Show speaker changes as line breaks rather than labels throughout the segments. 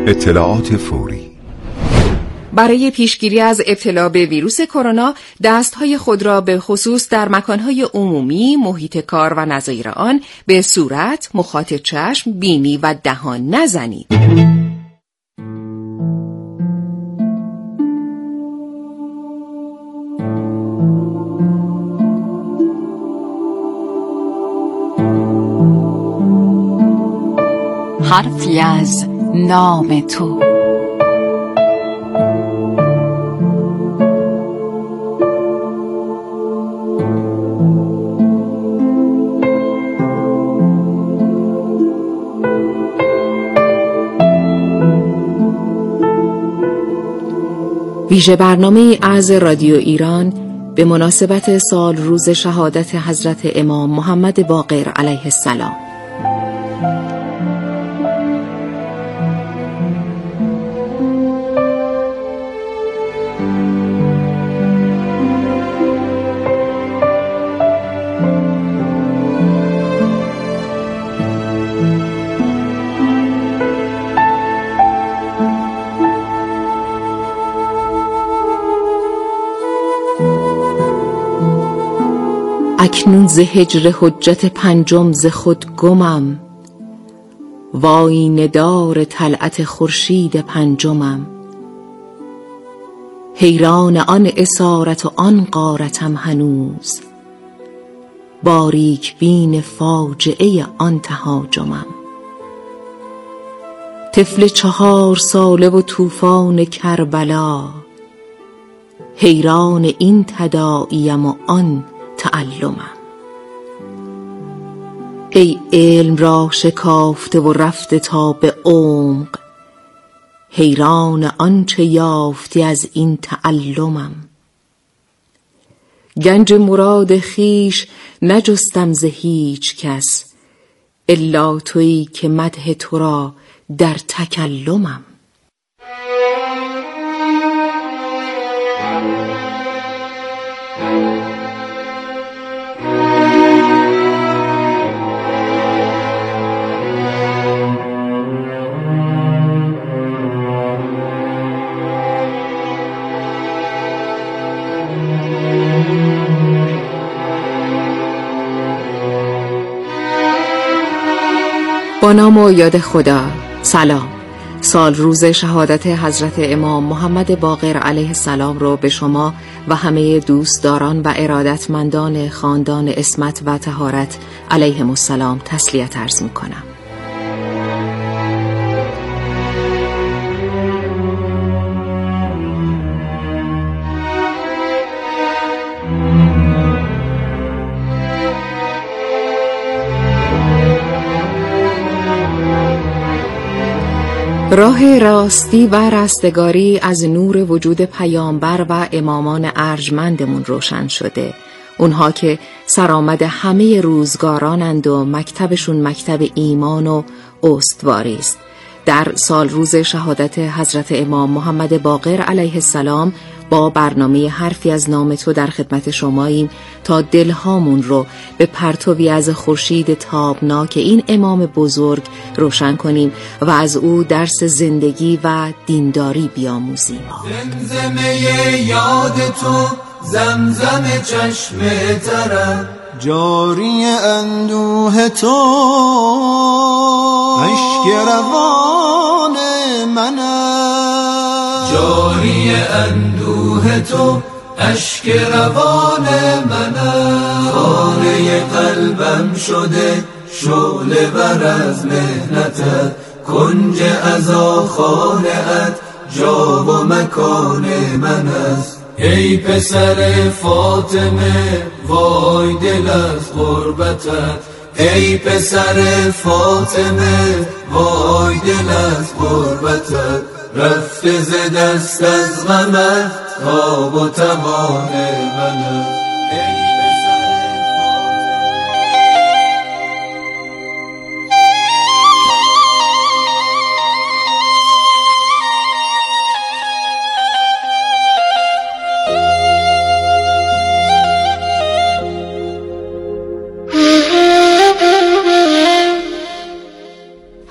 اطلاعات فوری.
برای پیشگیری از ابتلا به ویروس کرونا، دستهای خود را به خصوص در مکانهای عمومی، محیط کار و نظایر آن به صورت، مخاط چشم، بینی و دهان نزنید.
حرفی از نام تو.
ویژه برنامه از رادیو ایران به مناسبت سال روز شهادت حضرت امام محمد باقر علیه السلام. اکنون ز هجر حجت پنجم ز خود گمم، وای ندار طلعت خورشید پنجمم. حیران آن اسارت و آن غارتم هنوز، باریک بین فاجعه آن تهاجمم. طفل 4 ساله و طوفان کربلا، حیران این تداعیم و آن تعلمم. ای علم را شکافته و رفته تا به عمق، حیران آنچه یافتی از این تعلمم. گنج مراد خویش نجستم ز هیچ کس، الا تویی که مدح تو را در تکلمم. با نام و یاد خدا. سلام. سال روز شهادت حضرت امام محمد باقر علیه السلام رو به شما و همه دوستداران و ارادتمندان خاندان عصمت و طهارت علیهم السلام تسلیت عرض می‌کنم. راه راستی و رستگاری از نور وجود پیامبر و امامان ارجمندمون روشن شده. اونها که سرآمد همه روزگارانند و مکتبشون مکتب ایمان و استواری است. در سال روز شهادت حضرت امام محمد باقر علیه السلام با برنامه حرفی از نام تو در خدمت شماییم تا دلهامون رو به پرتوی از خورشید تابناک این امام بزرگ روشن کنیم و از او درس زندگی و دینداری بیاموزیم.
زمزمه یاد تو، زمزم چشم ترم، جاری اندوه تو، اشک روان منم. جاری اندوه تو، اشک روان منم. خانه قلبم شده شعله ور از مهنتت، کنج عزا خانه‌ات جا و مکان من است. ای پسر فاطمه وای دل از غربتت، ای پسر فاطمه وای دل از غربتت. رفته ز دست از غمت تاب و توان منت.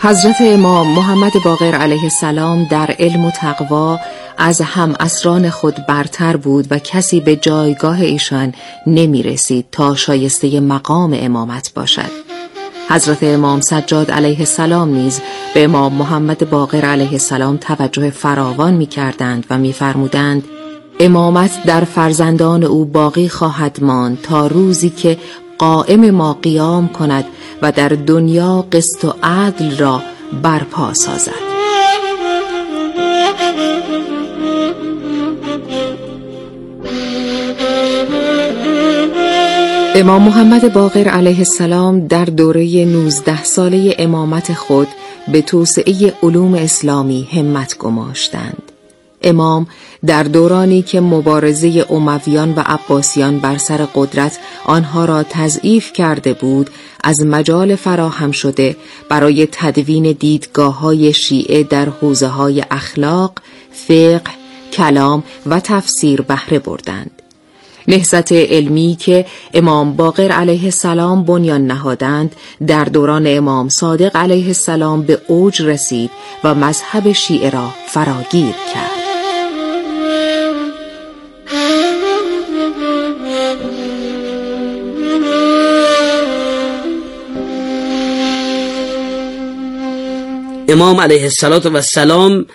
حضرت امام محمد باقر علیه السلام در علم و تقوا از هم عصران خود برتر بود و کسی به جایگاه ایشان نمی رسید تا شایسته مقام امامت باشد. حضرت امام سجاد علیه السلام نیز به امام محمد باقر علیه السلام توجه فراوان می کردند و می فرمودند امامت در فرزندان او باقی خواهد ماند تا روزی که قائم ما قیام کند و در دنیا قسط و عدل را برپا سازد. امام محمد باقر علیه السلام در دوره 19 ساله امامت خود به توسعه علوم اسلامی همت گماشتند. امام در دورانی که مبارزه امویان و عباسیان بر سر قدرت آنها را تضعیف کرده بود، از مجال فراهم شده برای تدوین دیدگاه‌های شیعه در حوزه‌های اخلاق، فقه، کلام و تفسیر بهره بردند. نهضت علمی که امام باقر علیه السلام بنیان نهادند در دوران امام صادق علیه السلام به اوج رسید و مذهب شیعه را فراگیر کرد.
امام علیه السلام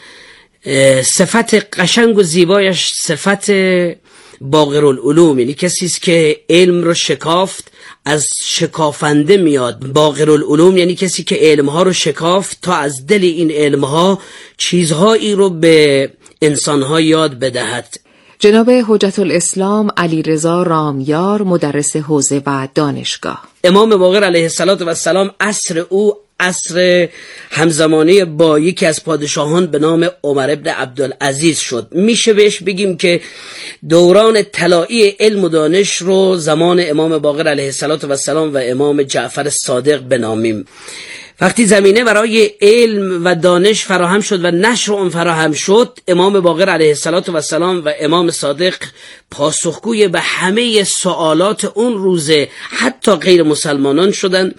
صفت قشنگ و زیبایش صفت باقرالعلوم، یعنی کسی است که علم رو شکافت، از شکافنده میاد. باقرالعلوم یعنی کسی که علمها رو شکافت تا از دل این علمها چیزهایی رو به انسانها یاد بدهد.
جناب حجت الاسلام علیرضا رامیار، مدرس حوزه و دانشگاه.
امام باقر علیه السلام عصر او عصر همزمانه با یکی از پادشاهان به نام عمر ابن عبدالعزیز شد. میشه بهش بگیم که دوران طلایی علم و دانش رو زمان امام باقر علیه السلام و امام جعفر صادق بنامیم. وقتی زمینه برای علم و دانش فراهم شد و نشر اون فراهم شد، امام باقر علیه السلام و امام صادق پاسخگوی به همه سوالات اون روزه حتی غیر مسلمانان شدند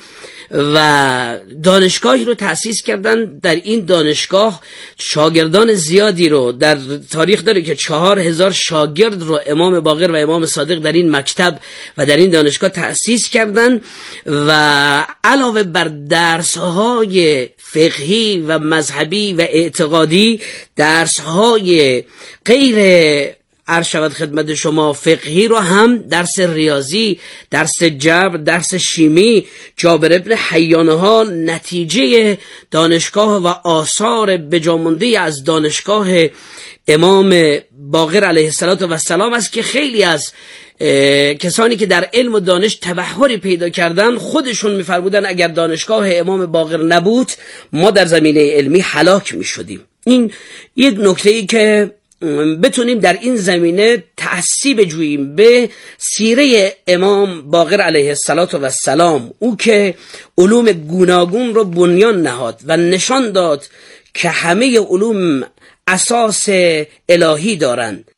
و دانشگاهی رو تأسیس کردن. در این دانشگاه شاگردان زیادی رو در تاریخ داره که 4000 شاگرد رو امام باقر و امام صادق در این مکتب و در این دانشگاه تأسیس کردن و علاوه بر درس‌های فقهی و مذهبی و اعتقادی، درس‌های غیر عرض شود خدمت شما فقهی رو هم، درس ریاضی، درس جبر، درس شیمی، جابر ابن حیانه ها نتیجه دانشگاه و آثار بجامونده از دانشگاه امام باقر علیه السلام است که خیلی از کسانی که در علم و دانش تبحری پیدا کردن خودشون می‌فرمودن اگر دانشگاه امام باقر نبود ما در زمینه علمی هلاک می‌شدیم. این یک نکته‌ای که بتونیم در این زمینه تأثیر بجوییم به سیره امام باقر علیه السلام، او که علوم گوناگون رو بنیان نهاد و نشان داد که همه علوم اساس الهی دارند.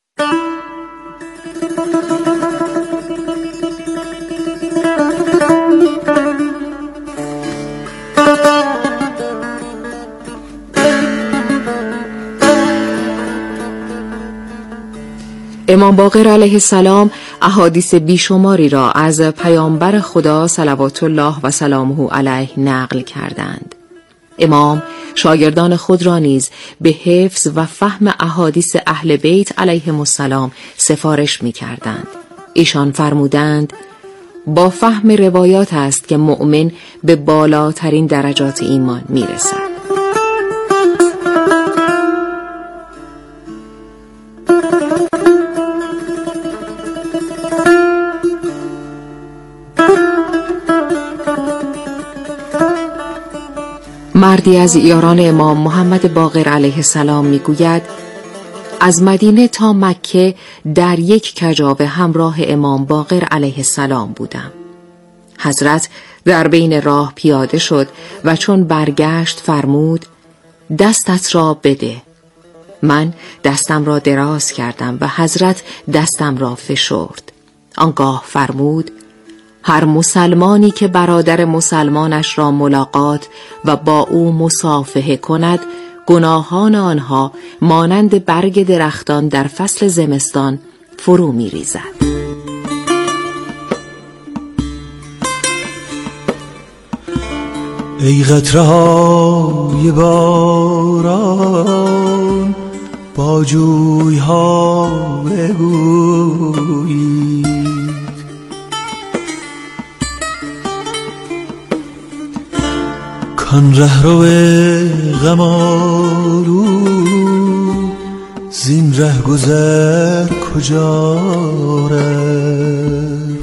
امام باقر علیه السلام احادیث بیشماری را از پیامبر خدا صلوات الله و سلامه علیه نقل کردند. امام شاگردان خود را نیز به حفظ و فهم احادیث اهل بیت علیهم السلام سفارش می کردند. ایشان فرمودند با فهم روایات است که مؤمن به بالاترین درجات ایمان می رسد. مردی از یاران امام محمد باقر علیه السلام میگوید از مدینه تا مکه در یک کجاوه همراه امام باقر علیه السلام بودم. حضرت در بین راه پیاده شد و چون برگشت فرمود دستت را بده. من دستم را دراز کردم و حضرت دستم را فشرد. آنگاه فرمود هر مسلمانی که برادر مسلمانش را ملاقات و با او مصافحه کند، گناهان آنها مانند برگ درختان در فصل زمستان فرو می ریزد.
ای قطره‌های باران با جوی‌ها بگویید، کان رهرو غم آلود زین ره گذر کجا رفت.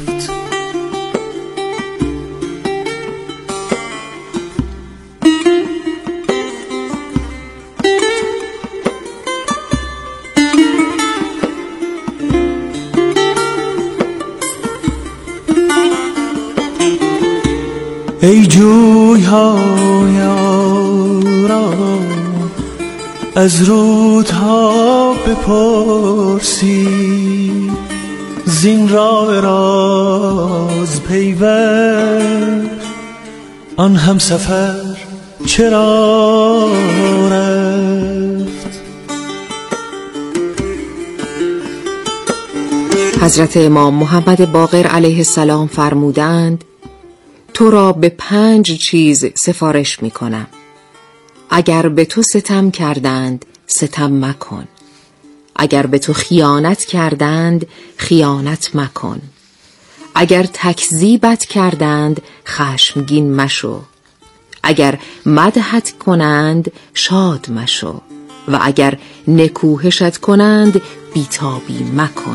ای جوی‌های آرام از رودها بپرسید، زین راه راز پیوند آن همسفر چرا رفت.
حضرت امام محمد باقر علیه السلام فرمودند: تو را به 5 چیز سفارش می کنم. اگر به تو ستم کردند ستم مکن، اگر به تو خیانت کردند خیانت مکن، اگر تکذیبت کردند خشمگین مشو، اگر مدحت کنند شاد مشو و اگر نکوهشت کنند بیتابی مکن.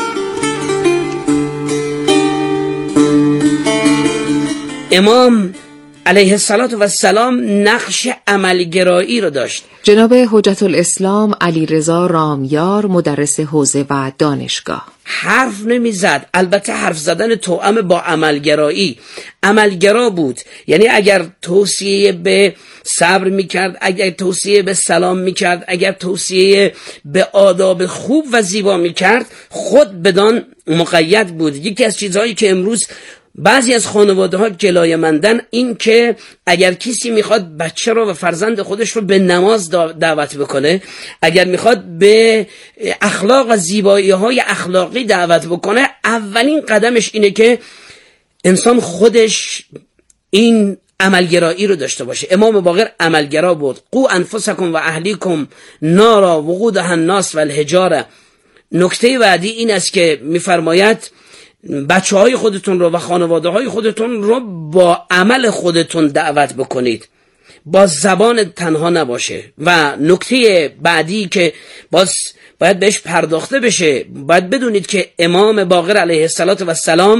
امام علیه السلام نقش عملگرایی رو داشت.
جناب حجت الاسلام علیرضا رامیار، مدرس حوزه و دانشگاه:
حرف نمیزد. البته حرف زدن توأم با عملگرایی. عملگرا بود، یعنی اگر توصیه به صبر میکرد، اگر توصیه به سلام میکرد، اگر توصیه به آداب خوب و زیبا میکرد، خود بدان مقید بود. یکی از چیزهایی که امروز بعضی از خانواده ها گلایه‌مندن این که اگر کسی میخواد بچه رو و فرزند خودش رو به نماز دعوت بکنه، اگر میخواد به اخلاق و زیبایی های اخلاقی دعوت بکنه، اولین قدمش اینه که انسان خودش این عملگرایی رو داشته باشه. امام باقر عملگرا بود. قو انفسکم و اهلیکم نارا وقودها الناس و الحجاره. نکته بعدی این است که میفرماید بچه های خودتون رو و خانواده های خودتون رو با عمل خودتون دعوت بکنید، با زبان تنها نباشه. و نکته بعدی که باید بهش پرداخته بشه، باید بدونید که امام باقر علیه السلام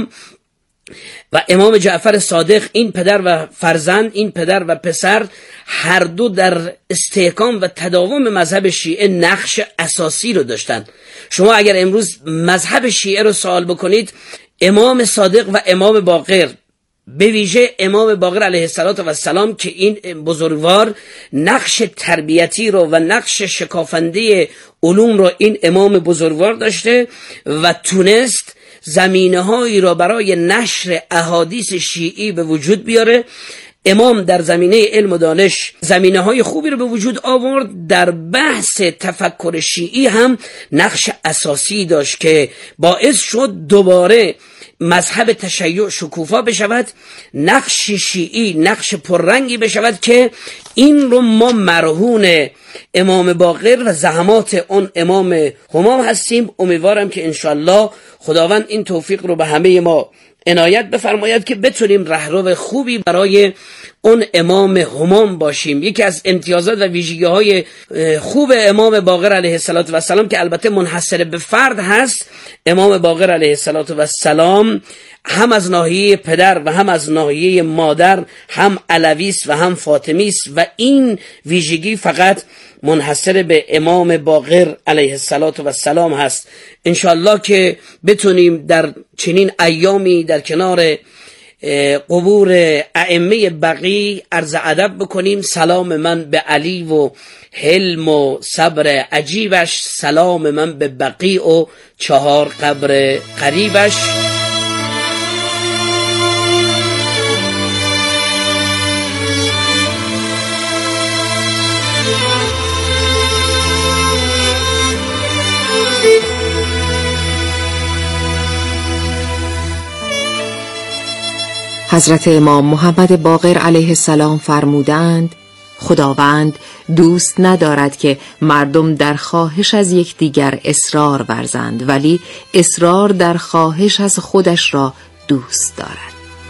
و امام جعفر صادق، این پدر و فرزند، این پدر و پسر، هر دو در استحکام و تداوم مذهب شیعه نقش اساسی رو داشتن. شما اگر امروز مذهب شیعه رو سوال بکنید، امام صادق و امام باقر، به ویژه امام باقر علیه السلام که این بزرگوار نقش تربیتی رو و نقش شکافنده علوم رو این امام بزرگوار داشته و تونست زمینه‌هایی را برای نشر احادیث شیعی به وجود بیاره. امام در زمینه علم و دانش زمینه‌های خوبی رو به وجود آورد. در بحث تفکر شیعی هم نقش اساسی داشت که باعث شد دوباره مذهب تشیع شکوفا بشود، نقش شیعی نقش پررنگی بشود که این رو ما مرهون امام باقر و زحمات اون امام همام هستیم. امیدوارم که انشالله خداوند این توفیق رو به همه ما عنایت بفرماید که بتونیم رهرو خوبی برای اون امام همام باشیم. یکی از امتیازات و ویژگی‌های خوب امام باقر علیه السلام که البته منحصر به فرد هست، امام باقر علیه السلام هم از ناحیه پدر و هم از ناحیه مادر هم علوی است و هم فاطمی است و این ویژگی فقط منحصر به امام باقر علیه السلام هست. انشالله که بتونیم در چنین ایامی در کنار قبور ائمه بقی عرض ادب بکنیم. سلام من به علی و حلم و صبر عجیبش، سلام من به بقی و 4 قبر قریبش.
حضرت امام محمد باقر علیه السلام فرمودند: خداوند دوست ندارد که مردم در خواهش از یکدیگر اصرار ورزند، ولی اصرار در خواهش از خودش را دوست دارد.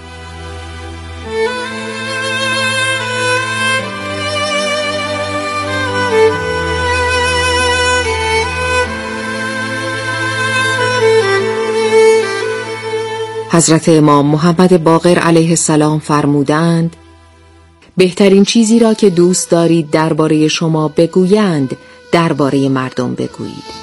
حضرت امام محمد باقر علیه السلام فرمودند: بهترین چیزی را که دوست دارید درباره شما بگویند درباره مردم بگویید.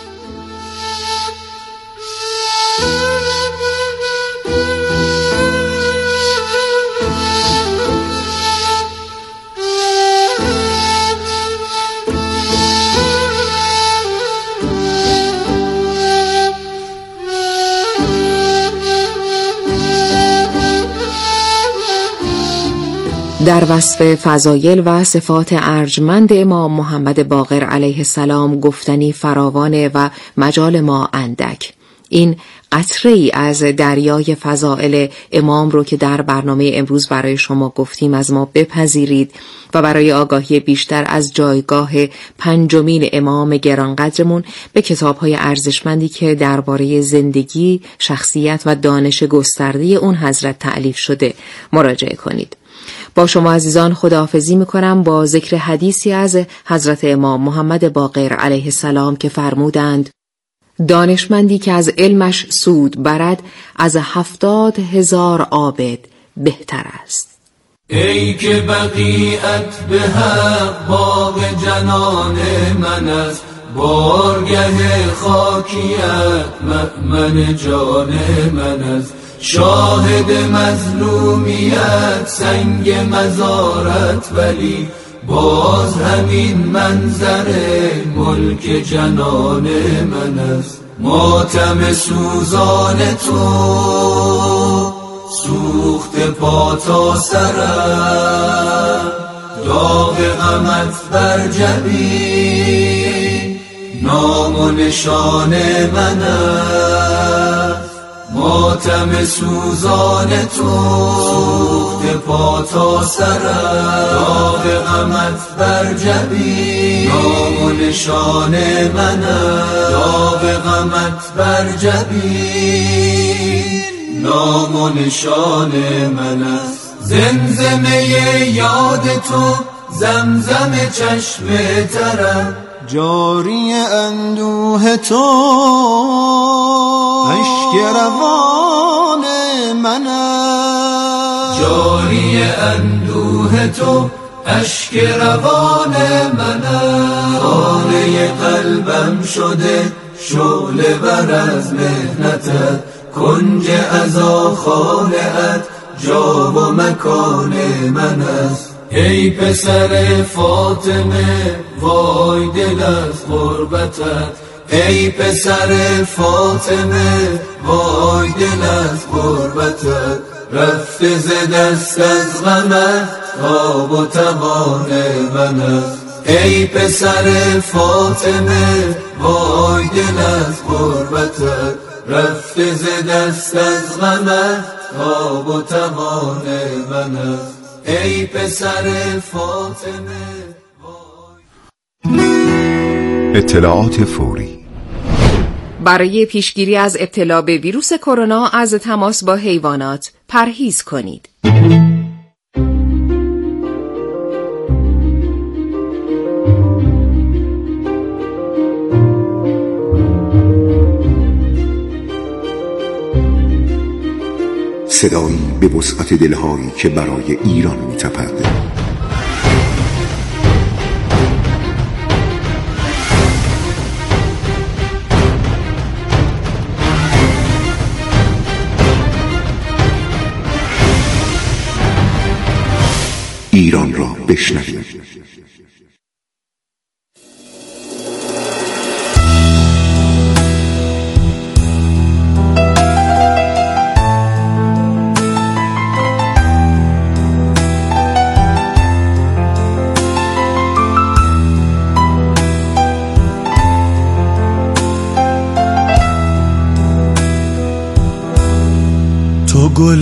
در وصف فضایل و صفات ارجمند امام محمد باقر علیه السلام گفتنی فراوانه و مجال ما اندک. این قطره‌ای از دریای فضائل امام رو که در برنامه امروز برای شما گفتیم از ما بپذیرید و برای آگاهی بیشتر از جایگاه پنجمین امام گرانقدرمون به کتاب‌های ارزشمندی که درباره زندگی، شخصیت و دانش گسترده اون حضرت تألیف شده مراجعه کنید. با شما عزیزان خداحافظی میکنم با ذکر حدیثی از حضرت امام محمد باقر علیه السلام که فرمودند: دانشمندی که از علمش سود برد از 70,000 عابد بهتر است.
ای که بقیت به حق باغ جنان من است، بارگه خاکیت مأمن جان من است. شاهد مظلومیت سنگ مزارت، ولی باز همین منظر ملک جنان من است. ماتم سوزان تو سوخت پا تا سرم، داغ غمت بر جبین نام و نشان من است. ماتم سوزان تو سوخت پا تا سرم، داغ غمت بر جبین نام و نشان من است. داغ غمت بر جبین نام و نشان من است. زمزمه یاد تو زمزم چشم ترم،
جاری اندوه تو اشک روان من است.
جاری اندوه تو اشک روان من است. خانه قلبم شده شعله ور از مهنتت، کنج عزا خانه‌ات جا و مکان من است. ای پسر فاطمه وای دل از غربتت، ای پسر فاطمه وای دل از غربتت. رفته ز دست از غمت تاب و توان من است. ای پسر فاطمه وای دل از غربتت. رفته ز دست از غمت تاب و توان من است. ای پسر فاطمه.
اطلاعات فوری
برای پیشگیری از ابتلا به ویروس کرونا از تماس با حیوانات پرهیز کنید.
صدایی به وسعت دلهایی که برای ایران می‌تپد. ایران را بشنوید.
گل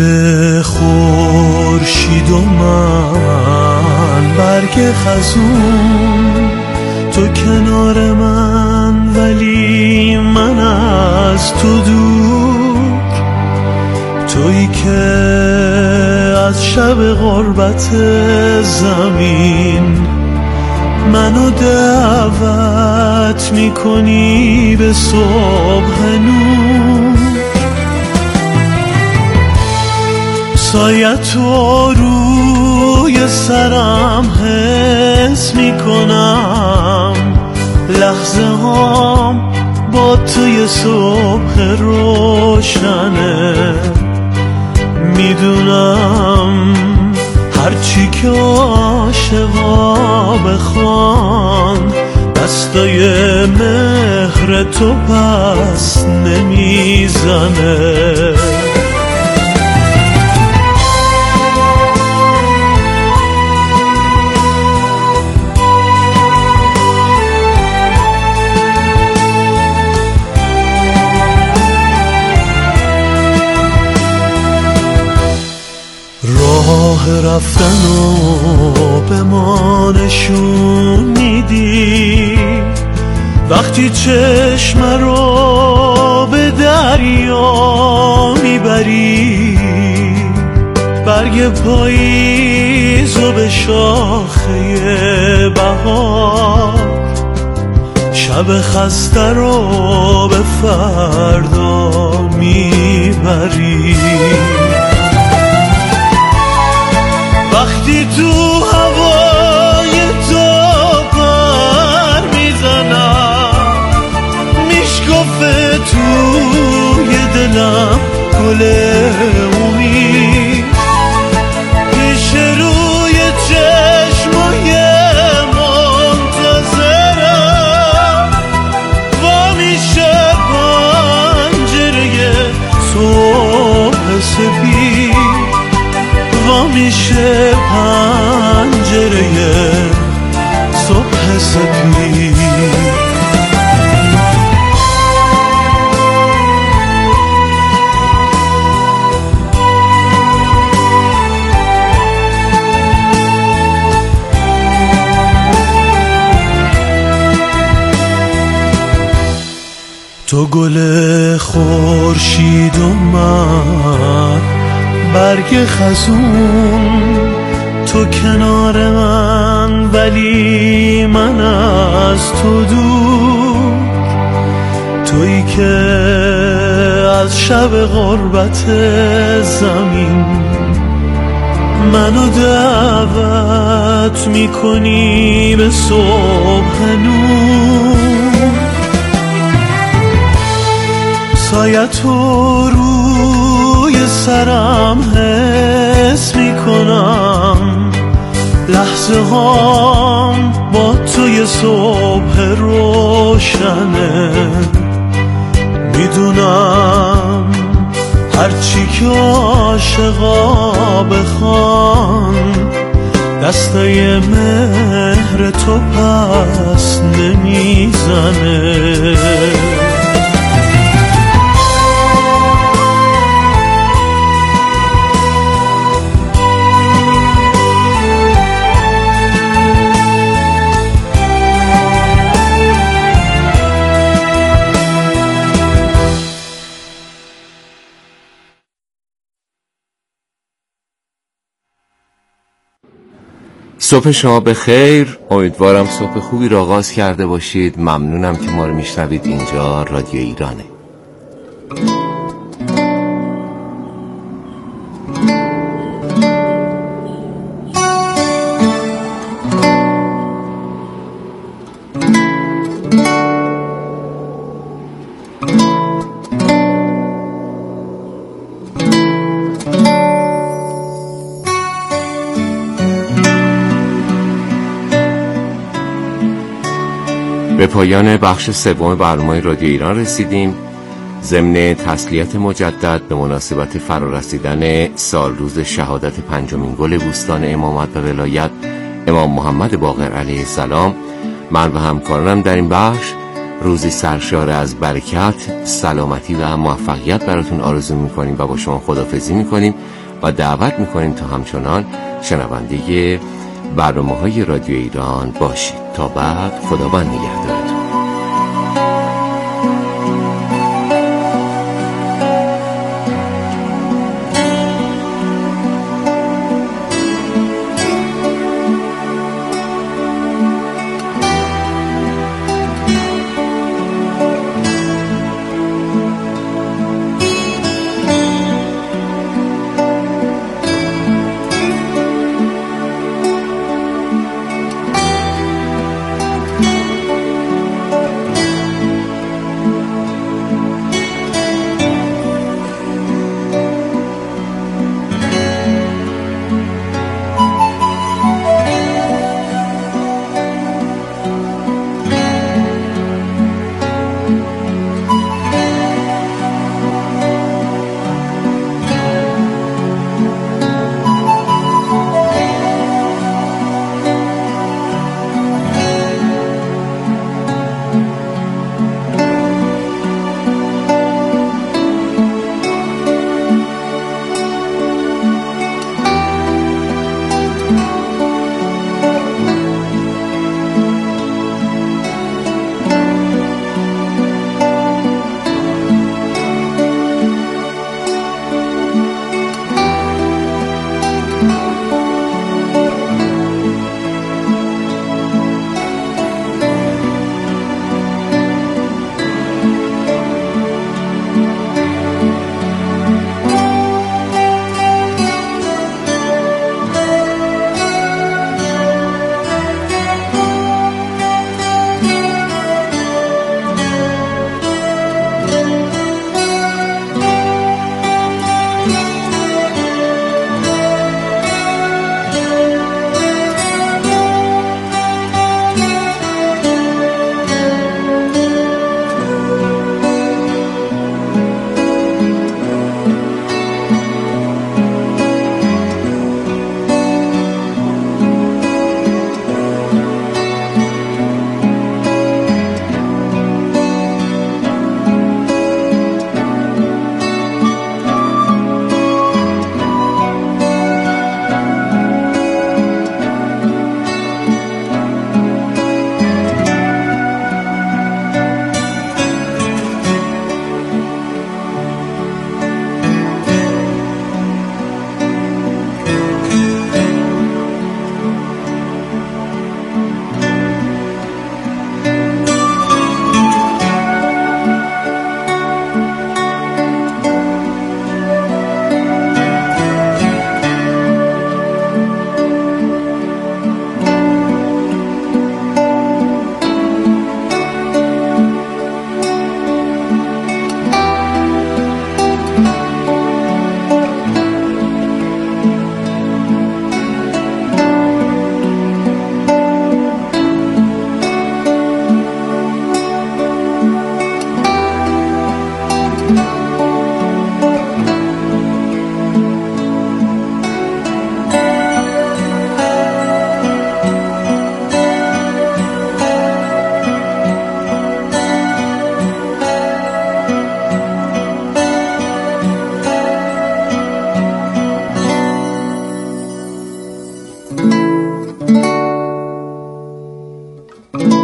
خورشید و من برگ خزون، تو کنار من ولی من از تو دور، تویی که از شب غربت زمین منو دعوت میکنی به صبح نور. سایه‌تو روی سرم حس میکنم، لحظه هام با توی صبح روشنه، میدونم هرچی که عاشقا بخوان دستای مهر تو پس نمیزنه. راه رفتنو به ما نشون میدی، وقتی چشم رو به دریا میبری، برگ پاییزو به شاخه بهار، شب خسته رو به فردا میبری. وقتی تو هوای تو پر میزنم، میشکفه توی دلم گل امید، پیش روی چشمای منتظرم و میشه پنجره صبح سپید، و میشه پنجره صبح سپید. تو گل خورشید و من برگ خزون، تو کنار من ولی من از تو دور، تویی که از شب غربت زمین منو دعوت میکنی به صبح نور. سایه‌تو روی سرم حس میکنم، لحظه هام با توی صبح روشنه، میدونم هرچی که عاشقا بخوان دستای مهر تو پس نمیزنه.
صبح شما بخیر، امیدوارم صبح خوبی را آغاز کرده باشید. ممنونم که ما رو میشنوید. اینجا رادیو ایرانه. به پایان بخش سوم برنامه رادیو ایران رسیدیم. ضمن تسلیت مجدد به مناسبت فرارسیدن سالروز شهادت پنجمین گل بوستان امامت و ولایت امام محمد باقر علیه السلام، من و همکارانم در این بخش روزی سرشار از برکت، سلامتی و موفقیت براتون آرزو میکنیم و با شما خداحافظی میکنیم و دعوت میکنیم تا همچنان شنونده برنامه‌های رادیو ایران باشید. تا بعد، خداوند نگهدارتون.
thank you